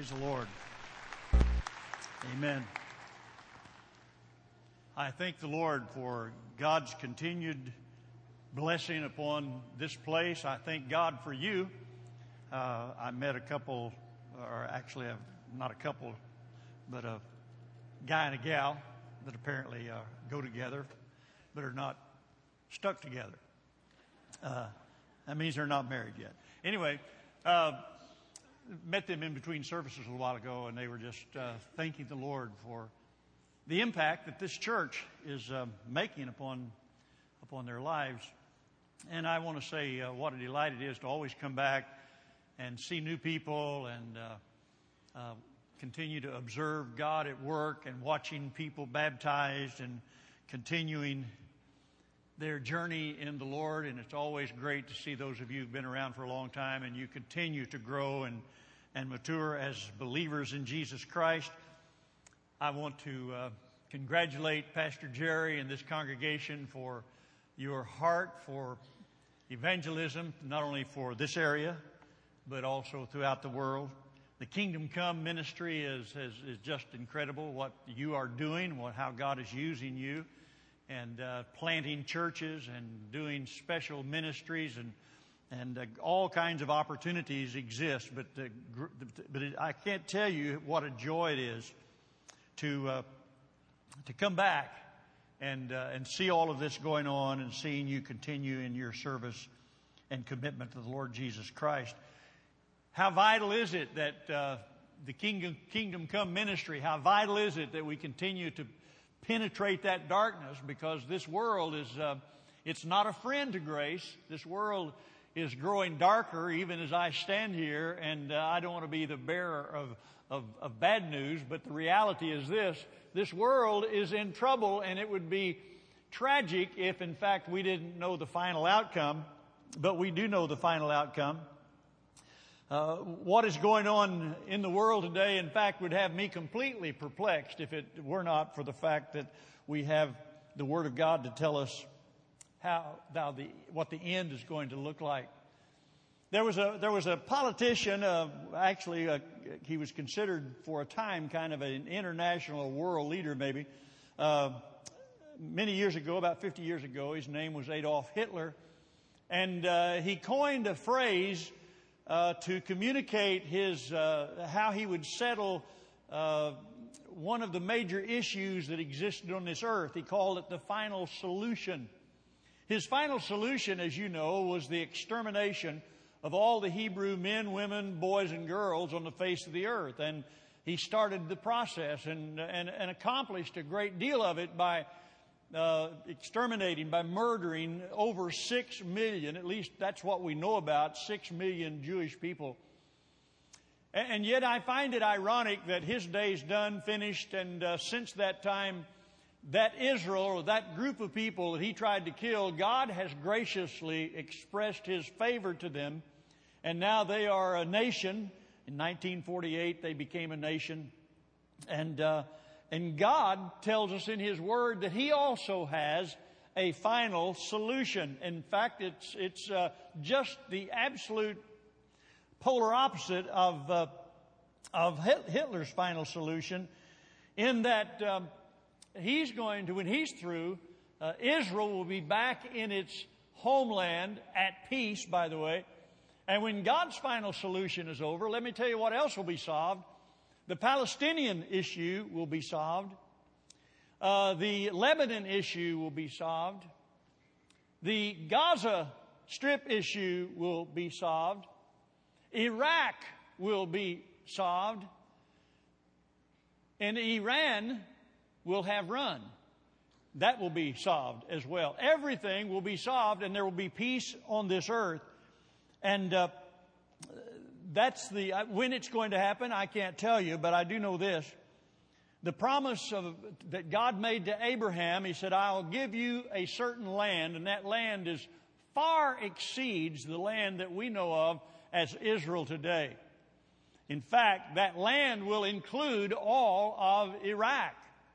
Praise the Lord. Amen. I thank the Lord for God's continued blessing upon this place. I thank God for you. I met a couple, or actually not a couple, but a guy and a gal that apparently go together, but are not stuck together. That means they're not married yet. Anyway, met them in between services a while ago, and they were just thanking the Lord for the impact that this church is making upon their lives. And I want to say what a delight it is to always come back and see new people and continue to observe God at work and watching people baptized and continuing their journey in the Lord. And it's always great to see those of you who've been around for a long time and you continue to grow and mature as believers in Jesus Christ. I want to congratulate Pastor Jerry and this congregation for your heart for evangelism, not only for this area, but also throughout the world. The Kingdom Come ministry is just incredible what you are doing, how God is using you, and planting churches and doing special ministries and all kinds of opportunities exist. But I can't tell you what a joy it is to come back and see all of this going on and seeing you continue in your service and commitment to the Lord Jesus Christ. How vital is it that the Kingdom Come ministry, how vital is it that we continue to penetrate that darkness, because this world is, it's not a friend to grace. This world is growing darker even as I stand here, and I don't want to be the bearer of bad news, but the reality is this world is in trouble, and it would be tragic if in fact we didn't know the final outcome, but we do know the final outcome. What is going on in the world today, in fact, would have me completely perplexed if it were not for the fact that we have the Word of God to tell us what the end is going to look like. There was a politician, he was considered for a time kind of an international world leader maybe. Many years ago, about 50 years ago, his name was Adolf Hitler. And he coined a phrase to communicate how he would settle one of the major issues that existed on this earth. He called it the final solution. His final solution, as you know, was the extermination of all the Hebrew men, women, boys, and girls on the face of the earth. And he started the process and accomplished a great deal of it by exterminating, by murdering over 6 million, at least that's what we know about, 6 million Jewish people. And yet I find it ironic that his day's done, finished, and since that time, that Israel, or that group of people that he tried to kill, God has graciously expressed His favor to them, and now they are a nation. In 1948, they became a nation, and God tells us in His Word that He also has a final solution. In fact, it's just the absolute polar opposite of Hitler's final solution, in that he's going to, when he's through, Israel will be back in its homeland at peace, by the way. And when God's final solution is over, let me tell you what else will be solved. The Palestinian issue will be solved. The Lebanon issue will be solved. The Gaza Strip issue will be solved. Iraq will be solved. And Iran will have run. That will be solved as well. Everything will be solved, and there will be peace on this earth. And that's when it's going to happen, I can't tell you, but I do know this. The promise that God made to Abraham, He said, I'll give you a certain land, and that land far exceeds the land that we know of as Israel today. In fact, that land will include all of Iraq.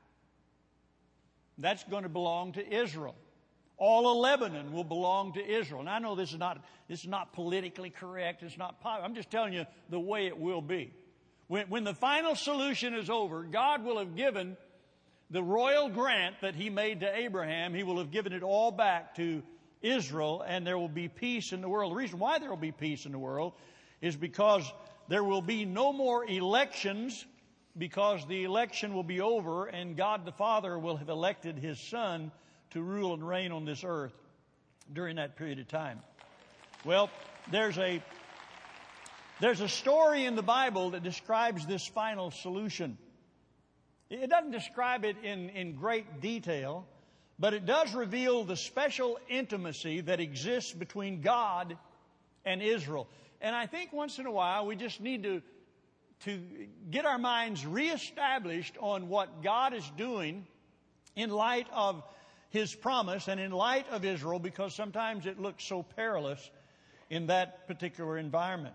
That's going to belong to Israel. All of Lebanon will belong to Israel. And I know this is not politically correct. It's not popular. I'm just telling you the way it will be. When the final solution is over, God will have given the royal grant that He made to Abraham. He will have given it all back to Israel, and there will be peace in the world. The reason why there will be peace in the world is because there will be no more elections, because the election will be over, and God the Father will have elected His Son to rule and reign on this earth during that period of time. Well, there's a story in the Bible that describes this final solution. It doesn't describe it in great detail, but it does reveal the special intimacy that exists between God and Israel. And I think once in a while we just need to get our minds reestablished on what God is doing in light of His promise and in light of Israel, because sometimes it looks so perilous in that particular environment.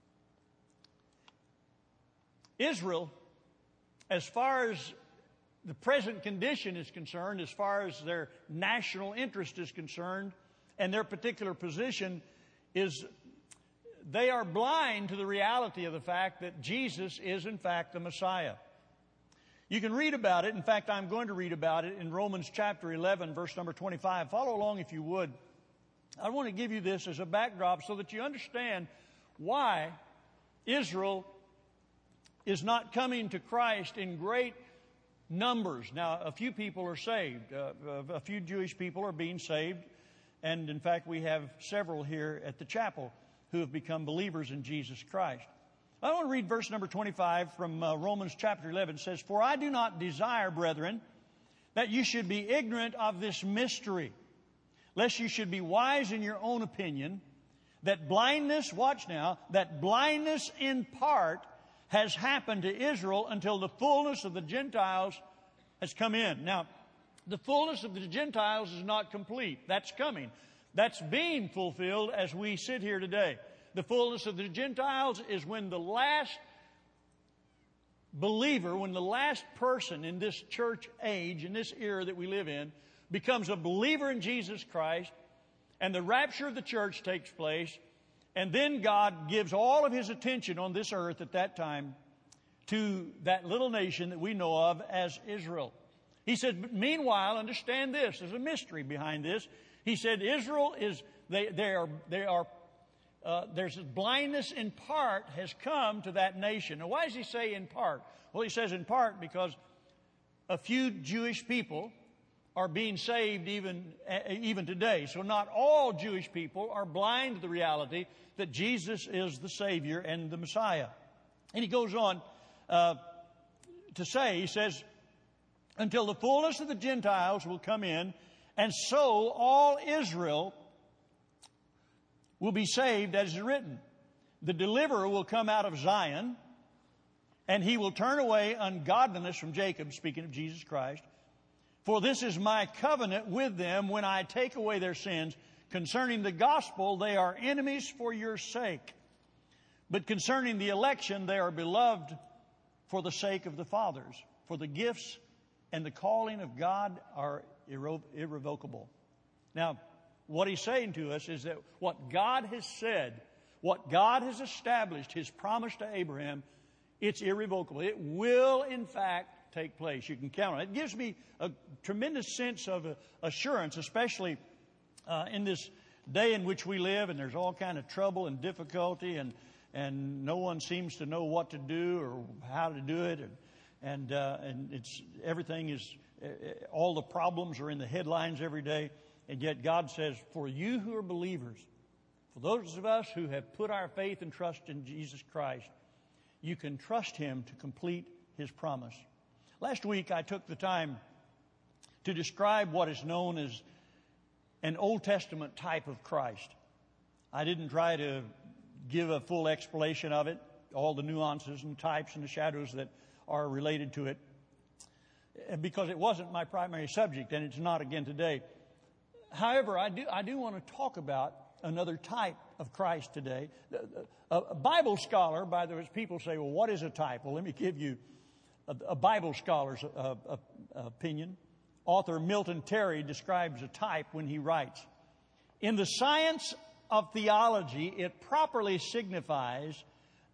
Israel, as far as the present condition is concerned, as far as their national interest is concerned, and their particular position is, they are blind to the reality of the fact that Jesus is in fact the Messiah. You can read about it. In fact, I'm going to read about it in Romans chapter 11, verse number 25. Follow along if you would. I want to give you this as a backdrop so that you understand why Israel is not coming to Christ in great numbers. Now, a few people are saved. A few Jewish people are being saved. And in fact, we have several here at the chapel who have become believers in Jesus Christ. I want to read verse number 25 from Romans chapter 11. It says, "For I do not desire, brethren, that you should be ignorant of this mystery, lest you should be wise in your own opinion, that blindness," watch now, "that blindness in part has happened to Israel until the fullness of the Gentiles has come in." Now, the fullness of the Gentiles is not complete. That's coming. That's being fulfilled as we sit here today. The fullness of the Gentiles is when the last believer, when the last person in this church age, in this era that we live in, becomes a believer in Jesus Christ, and the rapture of the church takes place, and then God gives all of His attention on this earth at that time to that little nation that we know of as Israel. He said, but meanwhile, understand this, there's a mystery behind this. He said Israel is, there's blindness in part has come to that nation. Now, why does he say in part? Well, he says in part because a few Jewish people are being saved even today. So not all Jewish people are blind to the reality that Jesus is the Savior and the Messiah. And he goes on to say, he says, until the fullness of the Gentiles will come in, and so all Israel will be saved, as is written. The deliverer will come out of Zion, and He will turn away ungodliness from Jacob, speaking of Jesus Christ. For this is my covenant with them when I take away their sins. Concerning the gospel, they are enemies for your sake. But concerning the election, they are beloved for the sake of the fathers. For the gifts and the calling of God are irrevocable. Now, what he's saying to us is that what God has said, what God has established, His promise to Abraham, it's irrevocable. It will, in fact, take place. You can count on it. It gives me a tremendous sense of assurance, especially in this day in which we live, and there's all kind of trouble and difficulty, and no one seems to know what to do or how to do it, and it's everything is all the problems are in the headlines every day. And yet God says, for you who are believers, for those of us who have put our faith and trust in Jesus Christ, you can trust Him to complete His promise. Last week I took the time to describe what is known as an Old Testament type of Christ. I didn't try to give a full explanation of it, all the nuances and types and the shadows that are related to it, because it wasn't my primary subject, and it's not again today. However, I do want to talk about another type of Christ today. A Bible scholar, by the way, people say, well, what is a type? Well, let me give you a Bible scholar's opinion. Author Milton Terry describes a type when he writes, in the science of theology, it properly signifies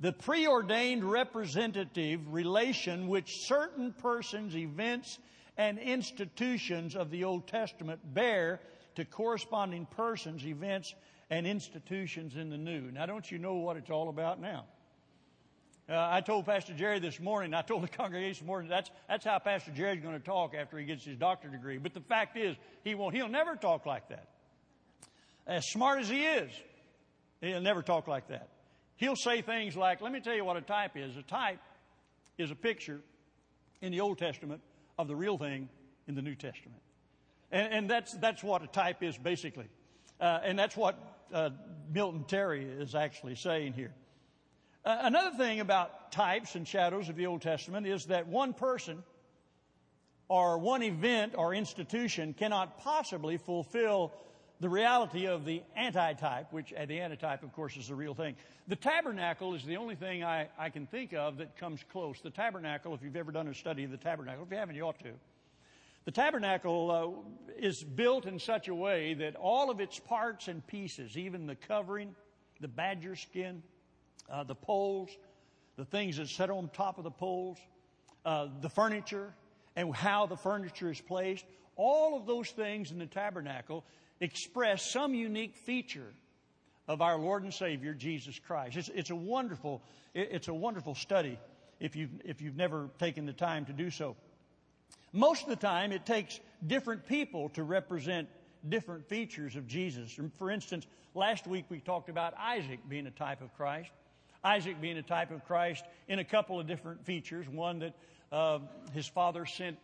the preordained representative relation which certain persons, events, and institutions of the Old Testament bear to corresponding persons, events, and institutions in the New. Now, don't you know what it's all about now? I told Pastor Jerry this morning, I told the congregation this morning, that's how Pastor Jerry's going to talk after he gets his doctorate degree. But the fact is, he'll never talk like that. As smart as he is, he'll never talk like that. He'll say things like, let me tell you what a type is. A type is a picture in the Old Testament of the real thing in the New Testament. And that's what a type is basically. And that's what Milton Terry is actually saying here. Another thing about types and shadows of the Old Testament is that one person or one event or institution cannot possibly fulfill the reality of the antitype, which the antitype, of course, is the real thing. The tabernacle is the only thing I can think of that comes close. The tabernacle, if you've ever done a study of the tabernacle, if you haven't, you ought to. The tabernacle is built in such a way that all of its parts and pieces, even the covering, the badger skin, the poles, the things that sit on top of the poles, the furniture, and how the furniture is placed, all of those things in the tabernacle express some unique feature of our Lord and Savior, Jesus Christ. It's a wonderful study if you've never taken the time to do so. Most of the time, it takes different people to represent different features of Jesus. For instance, last week we talked about Isaac being a type of Christ. Isaac being a type of Christ in a couple of different features. One that his father sent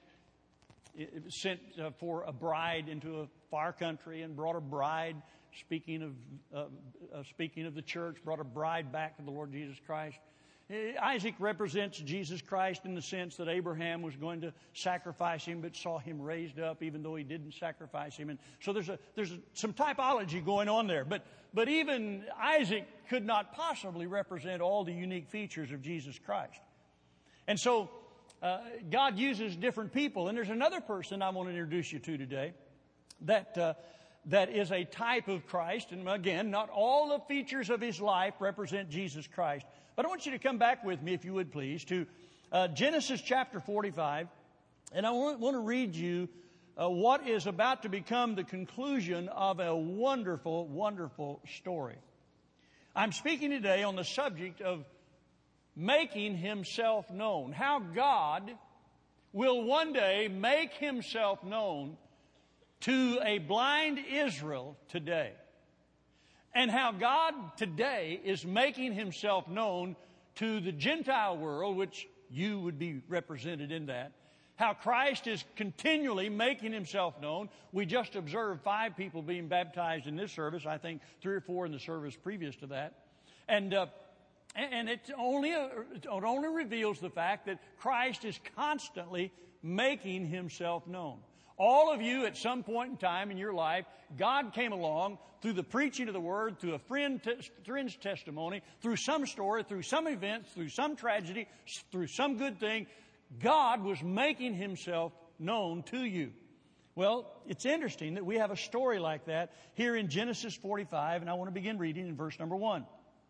for a bride into a far country and brought a bride. Speaking of the church, brought a bride back to the Lord Jesus Christ. Isaac represents Jesus Christ in the sense that Abraham was going to sacrifice him, but saw him raised up even though he didn't sacrifice him. And so there's some typology going on there. But even Isaac could not possibly represent all the unique features of Jesus Christ. And so God uses different people. And there's another person I want to introduce you to today that is a type of Christ. And again, not all the features of his life represent Jesus Christ. But I want you to come back with me, if you would please, to Genesis chapter 45. And I want to read you what is about to become the conclusion of a wonderful, wonderful story. I'm speaking today on the subject of making himself known. How God will one day make himself known to a blind Israel today. And how God today is making himself known to the Gentile world, which you would be represented in that. How Christ is continually making himself known. We just observed 5 people being baptized in this service. I think 3 or 4 in the service previous to that. And it only reveals the fact that Christ is constantly making himself known. All of you, at some point in time in your life, God came along through the preaching of the Word, through a friend's testimony, through some story, through some event, through some tragedy, through some good thing. God was making himself known to you. Well, it's interesting that we have a story like that here in Genesis 45, and I want to begin reading in verse number 1.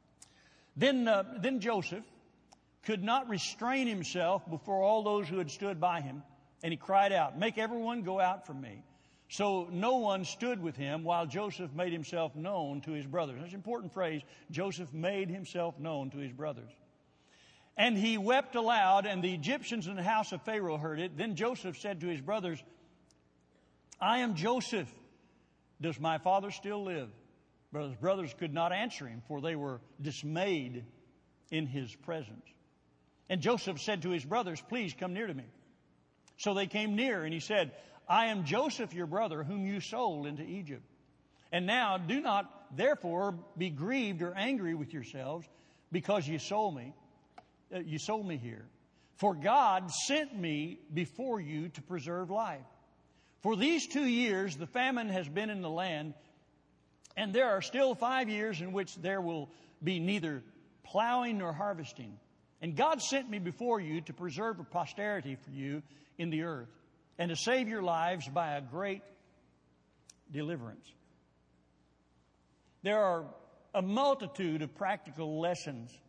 Then Joseph could not restrain himself before all those who had stood by him. And he cried out, "Make everyone go out from me." So no one stood with him while Joseph made himself known to his brothers. That's an important phrase. Joseph made himself known to his brothers. And he wept aloud, and the Egyptians in the house of Pharaoh heard it. Then Joseph said to his brothers, "I am Joseph. Does my father still live?" But his brothers could not answer him, for they were dismayed in his presence. And Joseph said to his brothers, "Please come near to me." So they came near, and he said, "I am Joseph, your brother, whom you sold into Egypt. And now do not therefore be grieved or angry with yourselves because you sold me here. For God sent me before you to preserve life. For these 2 years the famine has been in the land, and there are still 5 years in which there will be neither plowing nor harvesting. And God sent me before you to preserve a posterity for you in the earth, and to save your lives by a great deliverance." There are a multitude of practical lessons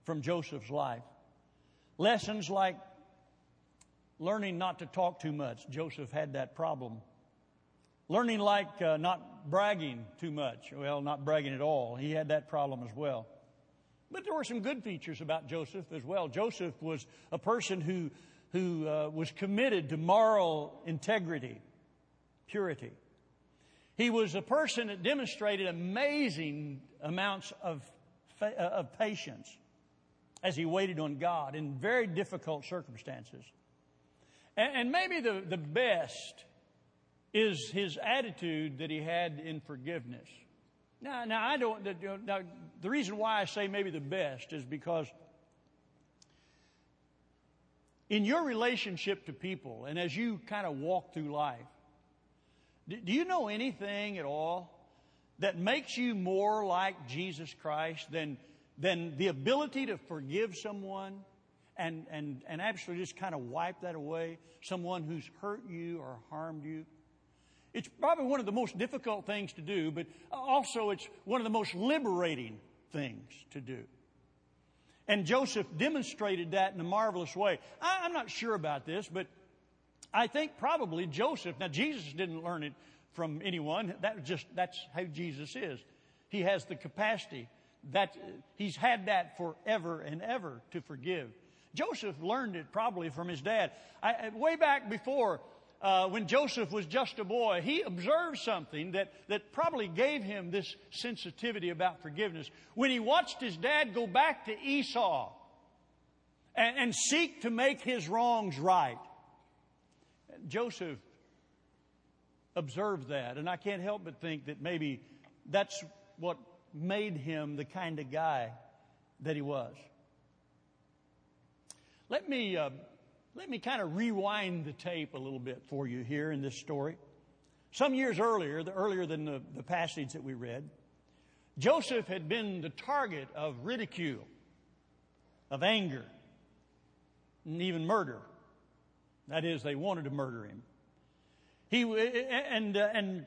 from Joseph's life. Lessons like learning not to talk too much. Joseph had that problem. Learning like not bragging too much. Well, not bragging at all. He had that problem as well. But there were some good features about Joseph as well. Joseph was a person who was committed to moral integrity, purity. He was a person that demonstrated amazing amounts of patience as he waited on God in very difficult circumstances. And maybe the best is his attitude that he had in forgiveness. Now the reason why I say maybe the best is because in your relationship to people and as you kind of walk through life, do you know anything at all that makes you more like Jesus Christ than the ability to forgive someone and actually just kind of wipe that away, someone who's hurt you or harmed you? It's probably one of the most difficult things to do, but also it's one of the most liberating things to do. And Joseph demonstrated that in a marvelous way. I'm not sure about this, but I think probably Joseph, now Jesus didn't learn it from anyone. That's how Jesus is. He has the capacity. He's had that forever and ever to forgive. Joseph learned it probably from his dad. Way back before, when Joseph was just a boy, he observed something that probably gave him this sensitivity about forgiveness. When he watched his dad go back to Esau and seek to make his wrongs right, Joseph observed that, and I can't help but think that maybe that's what made him the kind of guy that he was. Let me kind of rewind the tape a little bit for you here in this story. Some years earlier than the passage that we read, Joseph had been the target of ridicule, of anger, and even murder. That is, they wanted to murder him. And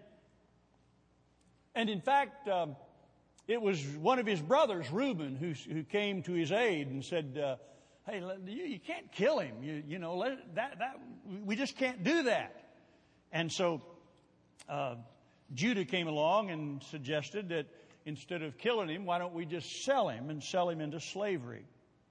in fact, it was one of his brothers, Reuben, who came to his aid and said, "Hey, you can't kill him. We just can't do that." And so Judah came along and suggested that instead of killing him, why don't we just sell him into slavery?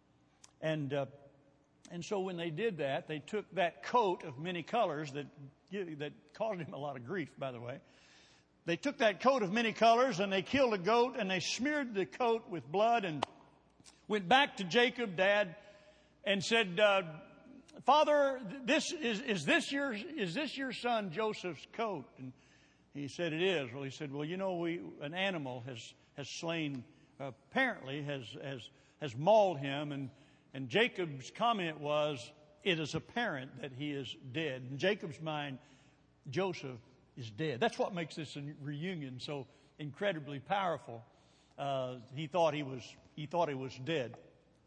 And so when they did that, they took that coat of many colors that caused him a lot of grief, by the way. They took that coat of many colors and they killed a goat and they smeared the coat with blood and went back to Jacob, Dad, and said, "Father, is this your son Joseph's coat?" And he said, "It is." Well, he said, "Well, an animal has slain, apparently has mauled him." And Jacob's comment was, "It is apparent that he is dead." In Jacob's mind, Joseph is dead. That's what makes this reunion so incredibly powerful. He thought he was dead,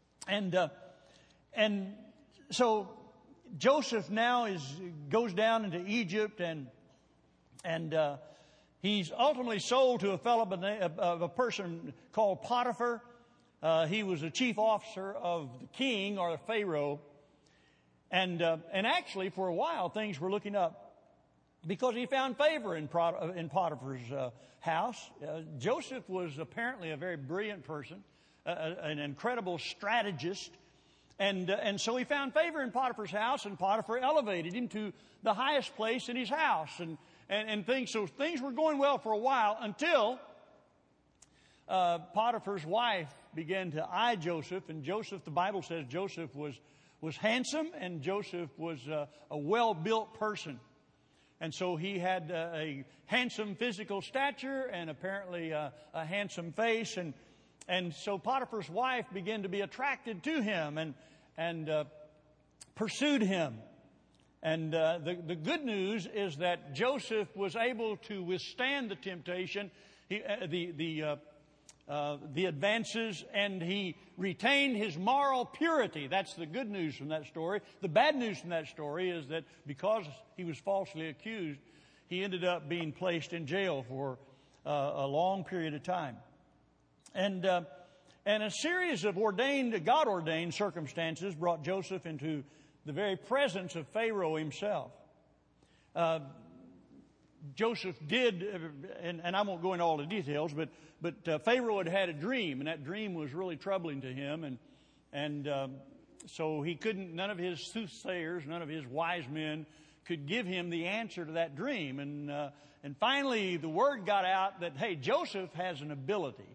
and so Joseph now goes down into Egypt, and he's ultimately sold to a person called Potiphar. He was a chief officer of the king or the Pharaoh, and actually for a while things were looking up because he found favor in Potiphar's house. Joseph was apparently a very brilliant person, an incredible strategist. And so he found favor in Potiphar's house, and Potiphar elevated him to the highest place in his house. And things were going well for a while until Potiphar's wife began to eye Joseph. And Joseph, the Bible says Joseph was handsome, and Joseph was a well-built person. And so he had a handsome physical stature and apparently a handsome face. And so Potiphar's wife began to be attracted to him and pursued him. And the good news is that Joseph was able to withstand the temptation, the advances, and he retained his moral purity. That's the good news from that story. The bad news from that story is that because he was falsely accused, he ended up being placed in jail for a long period of time. And And a series of God-ordained circumstances brought Joseph into the very presence of Pharaoh himself. Joseph did, and I won't go into all the details, but Pharaoh had a dream, and that dream was really troubling to him, and so he couldn't. None of his soothsayers, none of his wise men could give him the answer to that dream, and finally the word got out that, hey, Joseph has an ability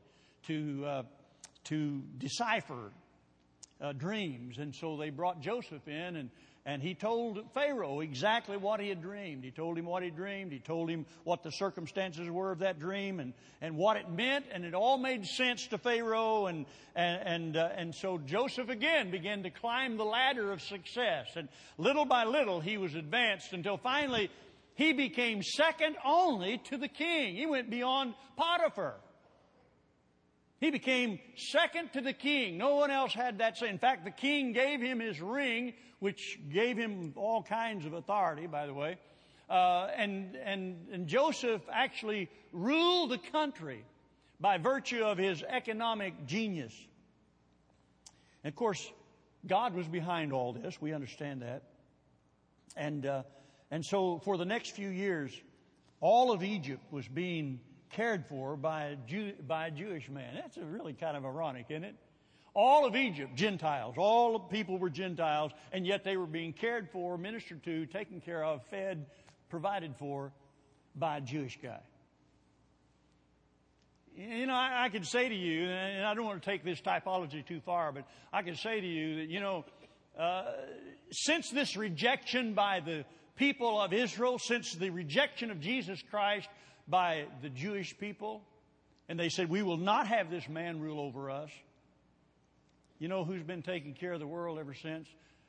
to decipher dreams, and so they brought Joseph in, and he told Pharaoh exactly what he had dreamed. He told him what he dreamed. He told him what the circumstances were of that dream and what it meant. And it all made sense to Pharaoh. And so Joseph again began to climb the ladder of success. And little by little he was advanced until finally he became second only to the king. He went beyond Potiphar. He became second to the king. No one else had that same. In fact, the king gave him his ring, which gave him all kinds of authority, by the way. And Joseph actually ruled the country by virtue of his economic genius. And of course, God was behind all this. We understand that. And so for the next few years, all of Egypt was being cared for by a Jewish man. That's really kind of ironic, isn't it? All of Egypt, Gentiles. All the people were Gentiles, and yet they were being cared for, ministered to, taken care of, fed, provided for by a Jewish guy. You know, I could say to you, and I don't want to take this typology too far, but I could say to you that, you know, since this rejection by the people of Israel, since the rejection of Jesus Christ by the Jewish people, and they said, we will not have this man rule over us. You know who's been taking care of the world ever since?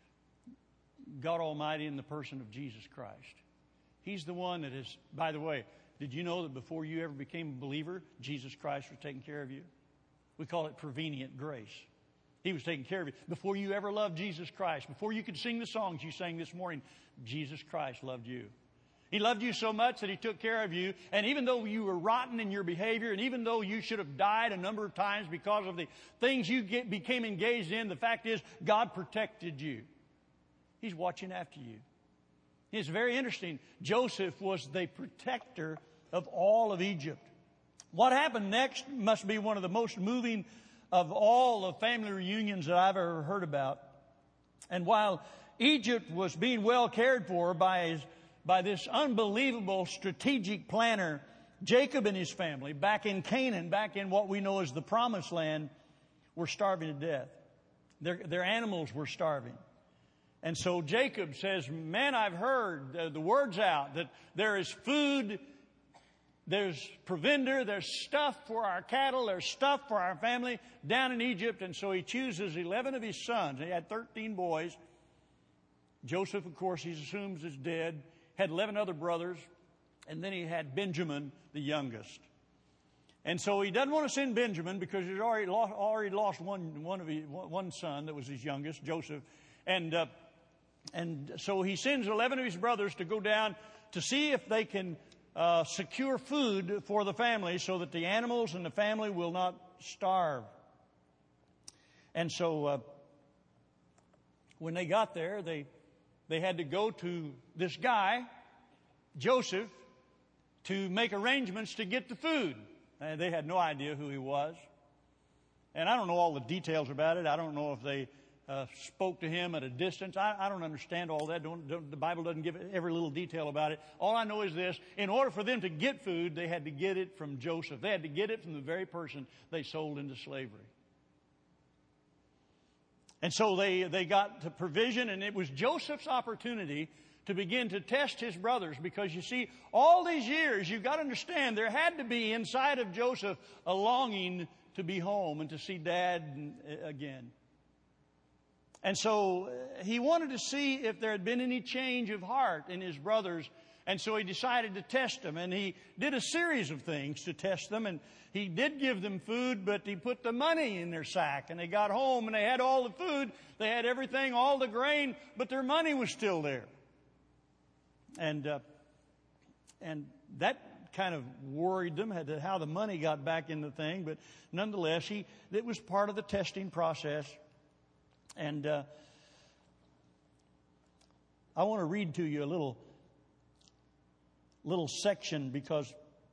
God Almighty in the person of Jesus Christ. He's the one that is, by the way, did you know that before you ever became a believer, Jesus Christ was taking care of you? We call it prevenient grace. He was taking care of you. Before you ever loved Jesus Christ, before you could sing the songs you sang this morning, Jesus Christ loved you. He loved you so much that He took care of you. And even though you were rotten in your behavior, and even though you should have died a number of times because of the things you became engaged in, the fact is God protected you. He's watching after you. It's very interesting. Joseph was the protector of all of Egypt. What happened next must be one of the most moving of all the family reunions that I've ever heard about. And while Egypt was being well cared for by this unbelievable strategic planner, Jacob and his family, back in Canaan, back in what we know as the Promised Land, were starving to death. Their animals were starving. And so Jacob says, man, I've heard, the word's out, that there is food, there's provender, there's stuff for our cattle, there's stuff for our family down in Egypt. And so he chooses 11 of his sons. He had 13 boys. Joseph, of course, he assumes is dead. Had 11 other brothers, and then he had Benjamin, the youngest. And so he doesn't want to send Benjamin because he's already lost one son that was his youngest, Joseph. And so he sends 11 of his brothers to go down to see if they can secure food for the family so that the animals and the family will not starve. And so when they got there, they had to go to this guy, Joseph, to make arrangements to get the food. And they had no idea who he was. And I don't know all the details about it. I don't know if they spoke to him at a distance. I don't understand all that. The Bible doesn't give every little detail about it. All I know is this. In order for them to get food, they had to get it from Joseph. They had to get it from the very person they sold into slavery. And so they got the provision, and it was Joseph's opportunity to begin to test his brothers. Because you see, all these years, you've got to understand, there had to be inside of Joseph a longing to be home and to see Dad again. And so he wanted to see if there had been any change of heart in his brothers. And so he decided to test them. And he did a series of things to test them. And he did give them food, but he put the money in their sack. And they got home and they had all the food. They had everything, all the grain, but their money was still there. And that kind of worried them, how the money got back in the thing. But nonetheless, it was part of the testing process. And I want to read to you a little section, because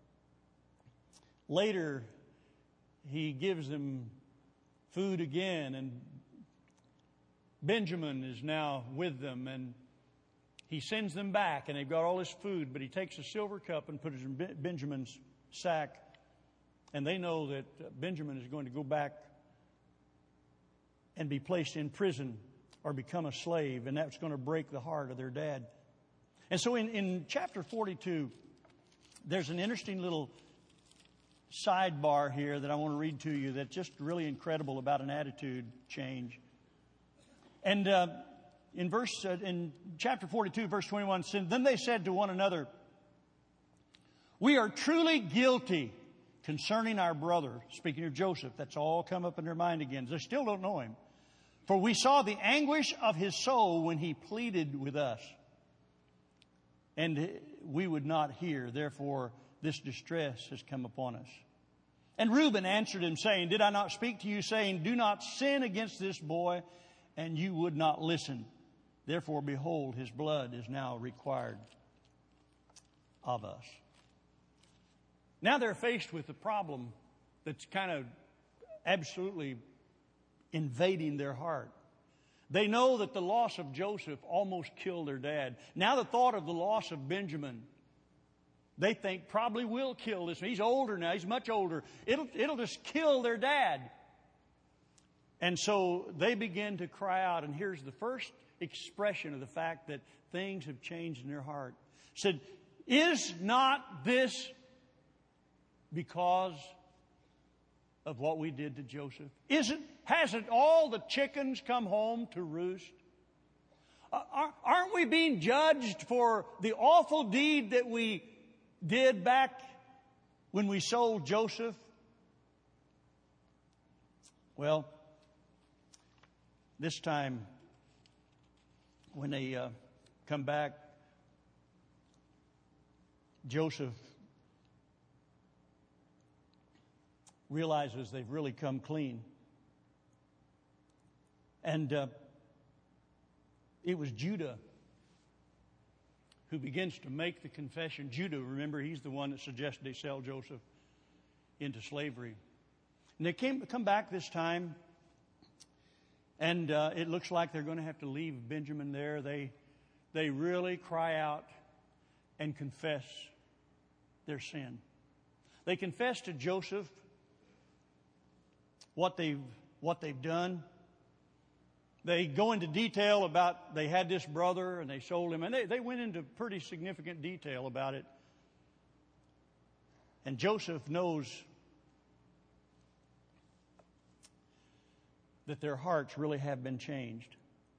later he gives them food again, and Benjamin is now with them, and he sends them back, and they've got all this food, but he takes a silver cup and puts it in Benjamin's sack, and they know that Benjamin is going to go back and be placed in prison or become a slave, and that's going to break the heart of their dad. And so in chapter 42, there's an interesting little sidebar here that I want to read to you that's just really incredible about an attitude change. And in chapter 42, verse 21, then they said to one another, "We are truly guilty concerning our brother," speaking of Joseph. That's all come up in their mind again. They still don't know him. "For we saw the anguish of his soul when he pleaded with us. And we would not hear. Therefore, this distress has come upon us." And Reuben answered him, saying, "Did I not speak to you, saying, 'Do not sin against this boy,' and you would not listen? Therefore, behold, his blood is now required of us." Now they're faced with a problem that's kind of absolutely invading their heart. They know that the loss of Joseph almost killed their dad. Now the thought of the loss of Benjamin, they think probably will kill this. He's older now. He's much older. It'll just kill their dad. And so they begin to cry out. And here's the first expression of the fact that things have changed in their heart. Said, "Is not this because of what we did to Joseph? Hasn't all the chickens come home to roost? Aren't we being judged for the awful deed that we did back when we sold Joseph?" Well, this time when they come back, Joseph realizes they've really come clean. And it was Judah who begins to make the confession. Judah, remember, he's the one that suggested they sell Joseph into slavery. And they come back this time, and it looks like they're going to have to leave Benjamin there. They really cry out and confess their sin. They confess to Joseph what they've done. They go into detail about they had this brother and they sold him. And they went into pretty significant detail about it. And Joseph knows that their hearts really have been changed.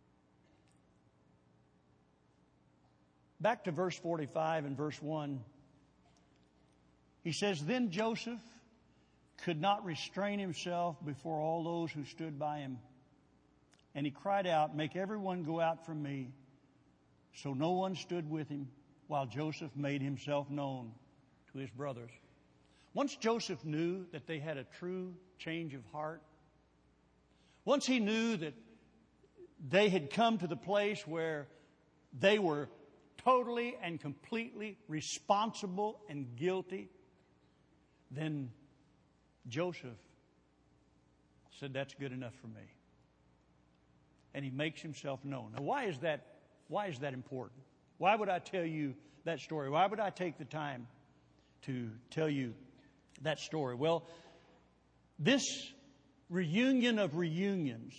Back to verse 45 and verse 1. He says, "Then Joseph could not restrain himself before all those who stood by him. And he cried out, 'Make everyone go out from me.' So no one stood with him while Joseph made himself known to his brothers." Once Joseph knew that they had a true change of heart, once he knew that they had come to the place where they were totally and completely responsible and guilty, then Joseph said, "That's good enough for me." And he makes himself known. Now, why is that important? Why would I tell you that story? Why would I take the time to tell you that story? Well, this reunion of reunions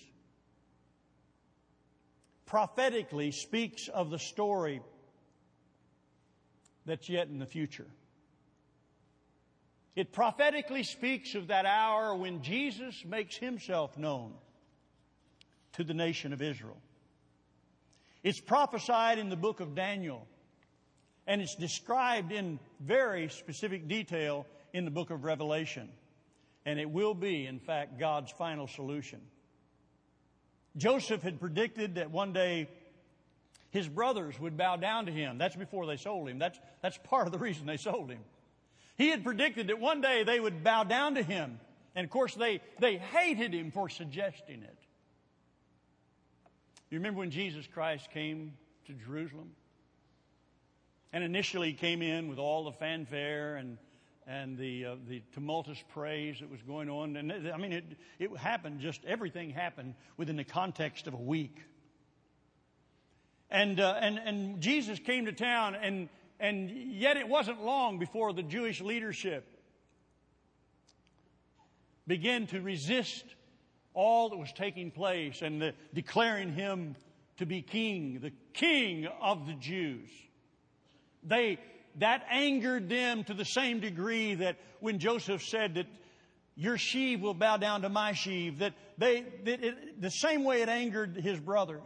prophetically speaks of the story that's yet in the future. It prophetically speaks of that hour when Jesus makes himself known to the nation of Israel. It's prophesied in the book of Daniel, and it's described in very specific detail in the book of Revelation. And it will be, in fact, God's final solution. Joseph had predicted that one day his brothers would bow down to him. That's before they sold him. That's part of the reason they sold him. He had predicted that one day they would bow down to him. And of course, they hated him for suggesting it. You remember when Jesus Christ came to Jerusalem? And initially he came in with all the fanfare and the tumultuous praise that was going on. And I mean, it happened, just everything happened within the context of a week. And Jesus came to town, and yet it wasn't long before the Jewish leadership began to resist all that was taking place and declaring him to be king, the king of the Jews. That angered them to the same degree that when Joseph said that your sheave will bow down to my sheave, the same way it angered his brothers.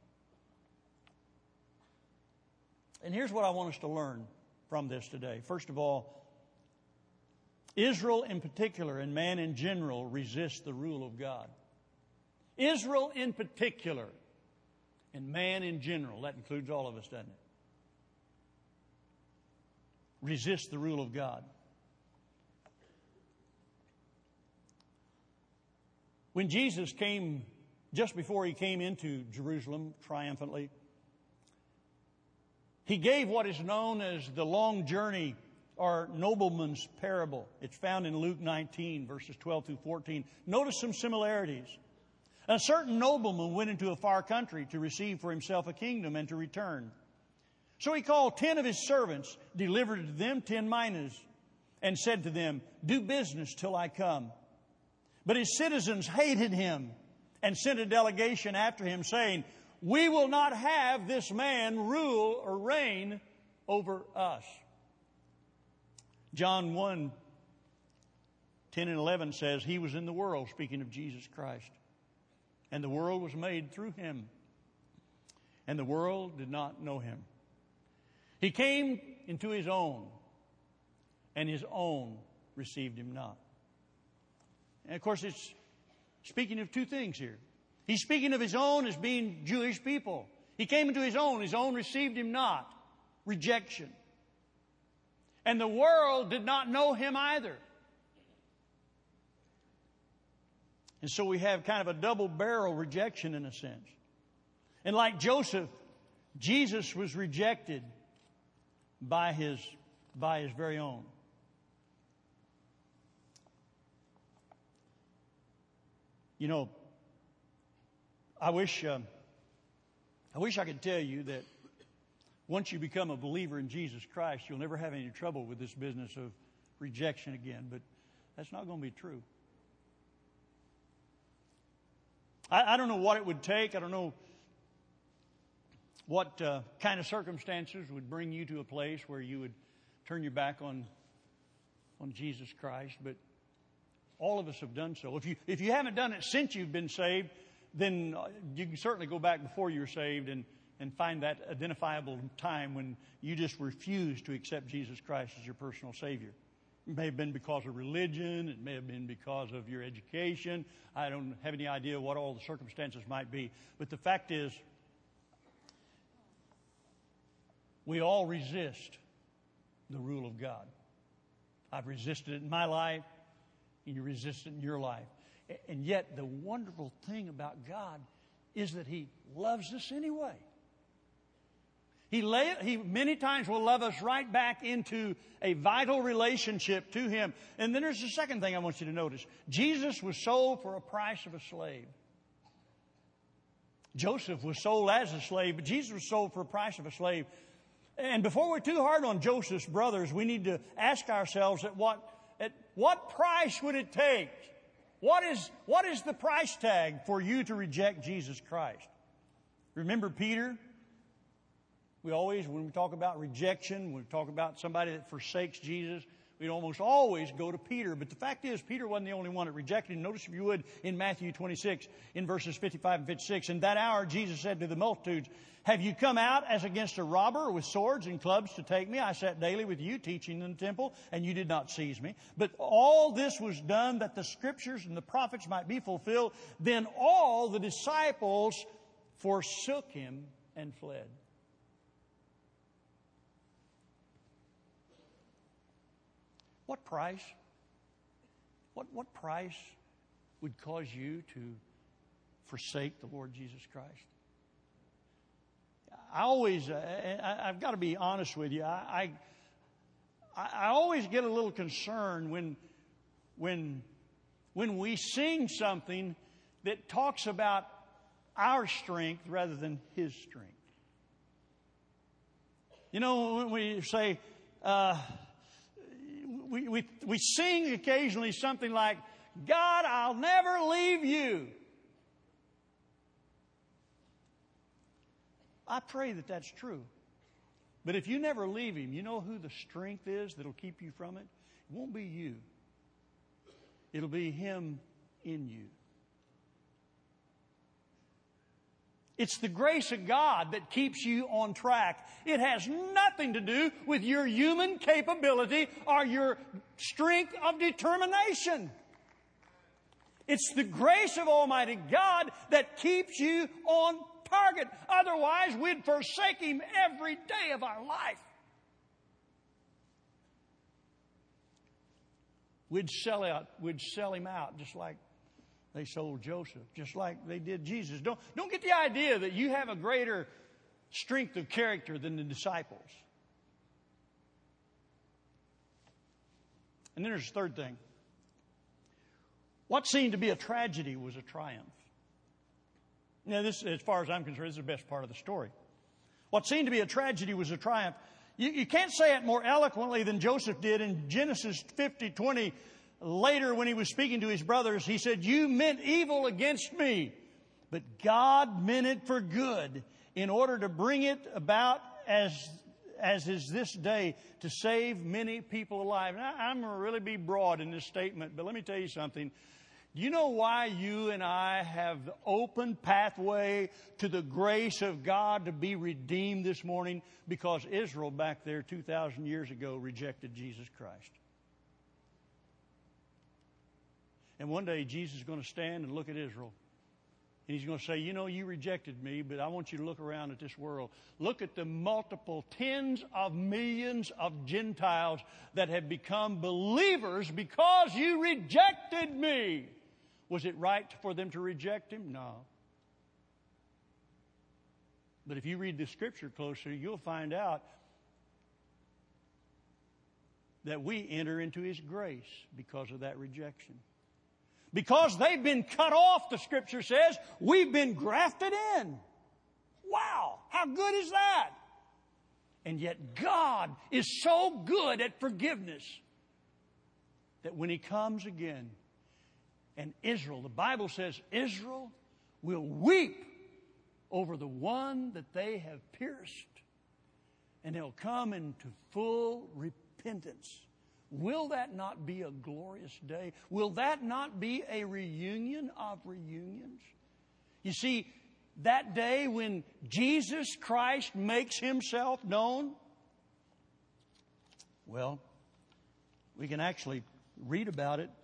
And here's what I want us to learn from this today. First of all, Israel in particular and man in general resist the rule of God. Israel in particular and man in general, that includes all of us, doesn't it? Resist the rule of God. When Jesus came, just before he came into Jerusalem triumphantly, he gave what is known as the long journey or nobleman's parable. It's found in Luke 19, verses 12 through 14. Notice some similarities. A certain nobleman went into a far country to receive for himself a kingdom and to return. So he called 10 of his servants, delivered to them 10 minas, and said to them, do business till I come. But his citizens hated him and sent a delegation after him, saying, we will not have this man rule or reign over us. John 1, 10 and 11 says, he was in the world, speaking of Jesus Christ. And the world was made through him. And the world did not know him. He came into his own, and his own received him not. And of course, it's speaking of two things here. He's speaking of his own as being Jewish people. He came into his own received him not. Rejection. And the world did not know him either. And so we have kind of a double-barrel rejection in a sense. And like Joseph, Jesus was rejected by his very own. You know, I wish I could tell you that once you become a believer in Jesus Christ, you'll never have any trouble with this business of rejection again. But that's not going to be true. I don't know what it would take. I don't know what kind of circumstances would bring you to a place where you would turn your back on Jesus Christ. But all of us have done so. If you haven't done it since you've been saved, then you can certainly go back before you were saved and find that identifiable time when you just refused to accept Jesus Christ as your personal Savior. It may have been because of religion. It may have been because of your education. I don't have any idea what all the circumstances might be. But the fact is, we all resist the rule of God. I've resisted it in my life, and you resist it in your life. And yet, the wonderful thing about God is that He loves us anyway. He many times will love us right back into a vital relationship to Him. And then there's the second thing I want you to notice. Jesus was sold for a price of a slave. Joseph was sold as a slave, but Jesus was sold for a price of a slave. And before we're too hard on Joseph's brothers, we need to ask ourselves at what price would it take? What is the price tag for you to reject Jesus Christ? Remember Peter? When we talk about rejection, when we talk about somebody that forsakes Jesus, we almost always go to Peter. But the fact is, Peter wasn't the only one that rejected him. Notice, if you would, in Matthew 26, in verses 55 and 56, in that hour Jesus said to the multitudes, have you come out as against a robber with swords and clubs to take me? I sat daily with you teaching in the temple, and you did not seize me. But all this was done that the Scriptures and the prophets might be fulfilled. Then all the disciples forsook him and fled. What price? What price would cause you to forsake the Lord Jesus Christ? I've got to be honest with you. I always get a little concerned when we sing something that talks about our strength rather than His strength. You know, when we say, we sing occasionally something like, God, I'll never leave you. I pray that that's true. But if you never leave Him, you know who the strength is that'll keep you from it? It won't be you. It'll be Him in you. It's the grace of God that keeps you on track. It has nothing to do with your human capability or your strength of determination. It's the grace of Almighty God that keeps you on target. Otherwise, we'd forsake Him every day of our life. We'd sell Him out just like they sold Joseph, just like they did Jesus. Don't get the idea that you have a greater strength of character than the disciples. And then there's the third thing. What seemed to be a tragedy was a triumph. Now, this, as far as I'm concerned, this is the best part of the story. What seemed to be a tragedy was a triumph. You can't say it more eloquently than Joseph did in Genesis 50:20. Later, when he was speaking to his brothers, he said, "You meant evil against me, but God meant it for good in order to bring it about as is this day, to save many people alive." Now, I'm going to really be broad in this statement, but let me tell you something. You know why you and I have the open pathway to the grace of God to be redeemed this morning? Because Israel back there 2,000 years ago rejected Jesus Christ. And one day Jesus is going to stand and look at Israel. And He's going to say, you know, you rejected me, but I want you to look around at this world. Look at the multiple tens of millions of Gentiles that have become believers because you rejected me. Was it right for them to reject Him? No. But if you read the Scripture closer, you'll find out that we enter into His grace because of that rejection. Because they've been cut off, the Scripture says, we've been grafted in. Wow, how good is that? And yet God is so good at forgiveness that when He comes again, and Israel, the Bible says, Israel will weep over the one that they have pierced. And they'll come into full repentance. Will that not be a glorious day? Will that not be a reunion of reunions? You see, that day when Jesus Christ makes Himself known, well, we can actually read about it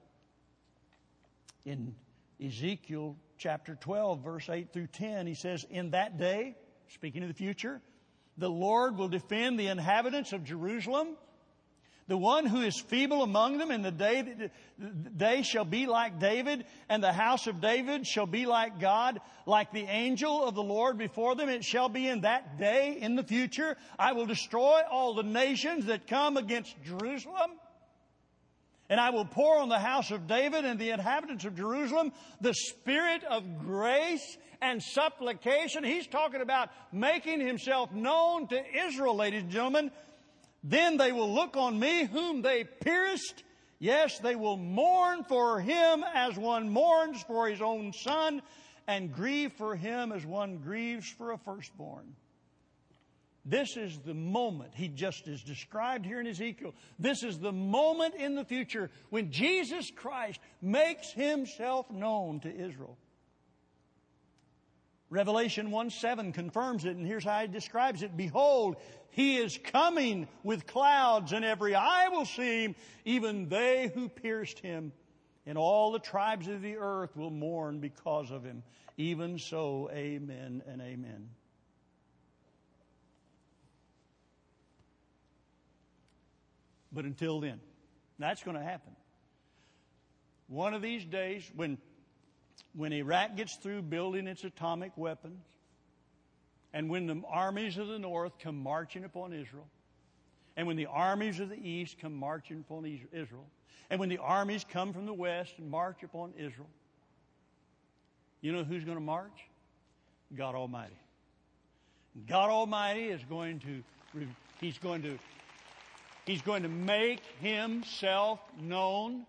in Ezekiel chapter 12, verse 8 through 10. He says, "In that day," speaking of the future, "the Lord will defend the inhabitants of Jerusalem. The one who is feeble among them in the day they shall be like David, and the house of David shall be like God, like the angel of the Lord before them. It shall be in that day, in the future, I will destroy all the nations that come against Jerusalem. And I will pour on the house of David and the inhabitants of Jerusalem the spirit of grace and supplication." He's talking about making Himself known to Israel, ladies and gentlemen. "Then they will look on me whom they pierced. Yes, they will mourn for him as one mourns for his own son, and grieve for him as one grieves for a firstborn." This is the moment He just is described here in Ezekiel. This is the moment in the future when Jesus Christ makes Himself known to Israel. Revelation 1:7 confirms it, and here's how He describes it. "Behold, He is coming with clouds, and every eye will see Him, even they who pierced Him. And all the tribes of the earth will mourn because of Him. Even so, amen and amen." But until then, That's going to happen. One of these days, when Iraq gets through building its atomic weapons, and when the armies of the north come marching upon Israel, and when the armies of the east come marching upon Israel, and when the armies come from the west and march upon Israel, you know who's going to march? God Almighty. God Almighty is going to, He's going to make Himself known.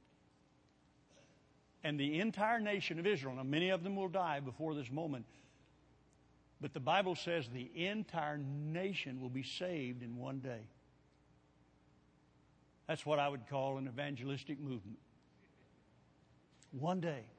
And the entire nation of Israel, now many of them will die before this moment, but the Bible says the entire nation will be saved in one day. That's what I would call an evangelistic movement. One day.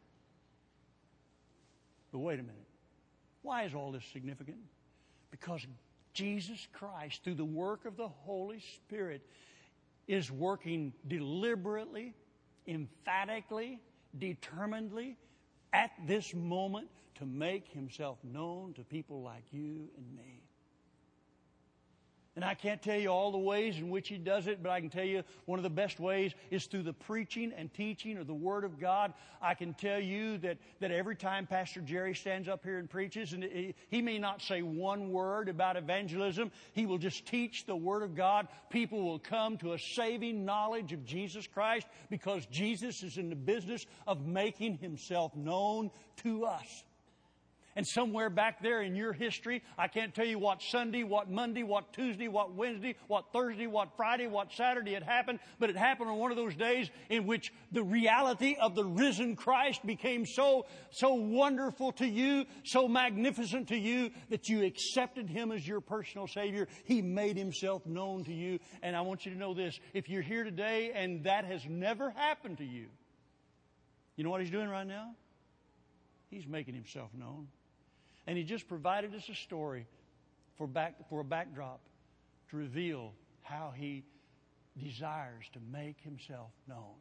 But wait a minute. Why is all this significant? Because Jesus Christ, through the work of the Holy Spirit, is working deliberately, emphatically, determinedly at this moment to make Himself known to people like you and me. And I can't tell you all the ways in which He does it, but I can tell you one of the best ways is through the preaching and teaching of the Word of God. I can tell you that every time Pastor Jerry stands up here and preaches, and he may not say one word about evangelism, he will just teach the Word of God. People will come to a saving knowledge of Jesus Christ because Jesus is in the business of making Himself known to us. And somewhere back there in your history, I can't tell you what Sunday, what Monday, what Tuesday, what Wednesday, what Thursday, what Friday, what Saturday it happened, but it happened on one of those days in which the reality of the risen Christ became so wonderful to you, so magnificent to you, that you accepted Him as your personal Savior. He made Himself known to you. And I want you to know this, if you're here today and that has never happened to you, you know what He's doing right now? He's making Himself known. And He just provided us a story for a backdrop to reveal how He desires to make Himself known.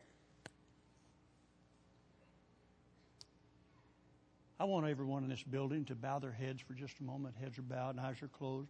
I want everyone in this building to bow their heads for just a moment. Heads are bowed and eyes are closed.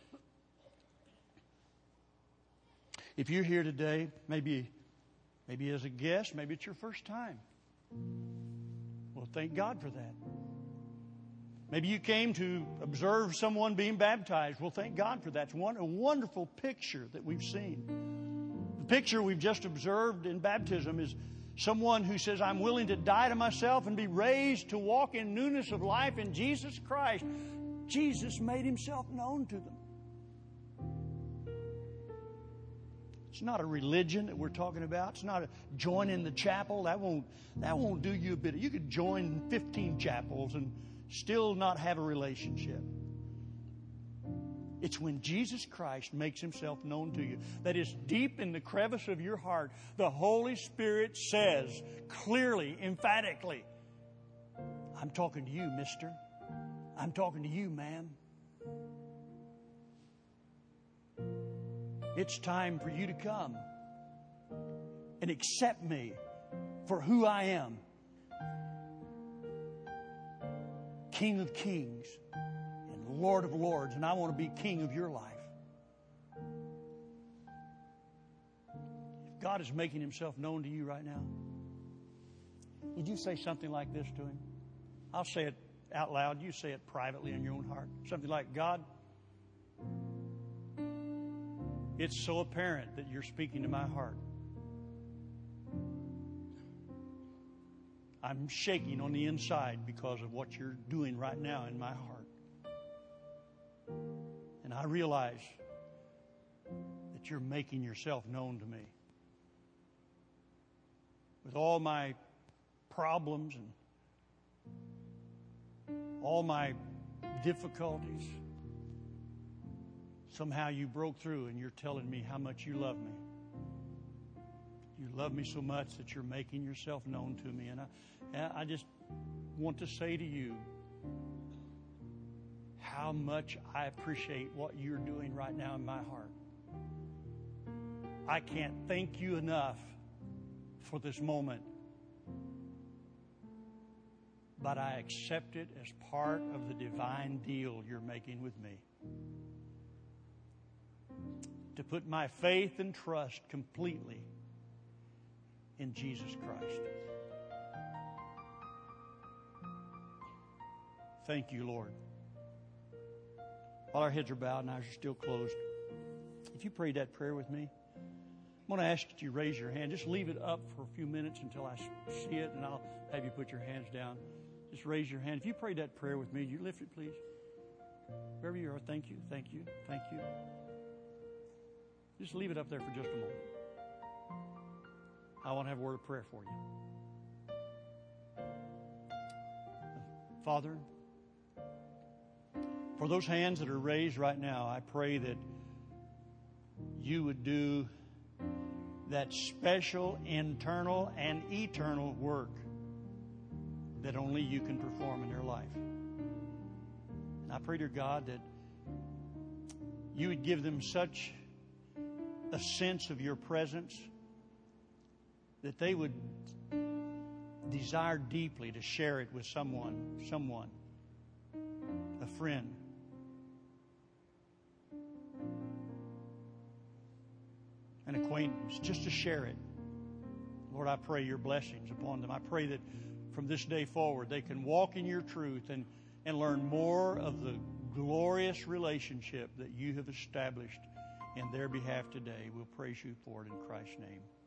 If you're here today, maybe as a guest, maybe it's your first time. Well, thank God for that. Maybe you came to observe someone being baptized. Well, thank God for that. It's a wonderful picture that we've seen. The picture we've just observed in baptism is someone who says, I'm willing to die to myself and be raised to walk in newness of life in Jesus Christ. Jesus made Himself known to them. It's not a religion that we're talking about. It's not a join in the chapel. That won't do you a bit. You could join 15 chapels and still not have a relationship. It's when Jesus Christ makes Himself known to you. That is deep in the crevice of your heart. The Holy Spirit says clearly, emphatically, I'm talking to you, mister. I'm talking to you, ma'am. It's time for you to come and accept me for who I am. King of kings and Lord of lords, and I want to be king of your life. If God is making Himself known to you right now, would you say something like this to Him? I'll say it out loud. You say it privately in your own heart. Something like, God, it's so apparent that you're speaking to my heart. I'm shaking on the inside because of what you're doing right now in my heart. And I realize that you're making yourself known to me. With all my problems and all my difficulties, somehow you broke through and you're telling me how much you love me. You love me so much that you're making yourself known to me. And I just want to say to you how much I appreciate what you're doing right now in my heart. I can't thank you enough for this moment, but I accept it as part of the divine deal you're making with me. To put my faith and trust completely in Jesus Christ. Thank you, Lord. While our heads are bowed and our eyes are still closed, if you prayed that prayer with me, I'm going to ask that you raise your hand. Just leave it up for a few minutes until I see it, and I'll have you put your hands down. Just raise your hand. If you prayed that prayer with me, you lift it, please. Wherever you are, thank you, thank you, thank you. Just leave it up there for just a moment. I want to have a word of prayer for you. Father, for those hands that are raised right now, I pray that you would do that special, internal, and eternal work that only you can perform in their life. And I pray, dear God, that you would give them such a sense of your presence that they would desire deeply to share it with someone, a friend. An acquaintance, just to share it. Lord, I pray your blessings upon them. I pray that from this day forward they can walk in your truth and learn more of the glorious relationship that you have established in their behalf today. We'll praise you for it in Christ's name.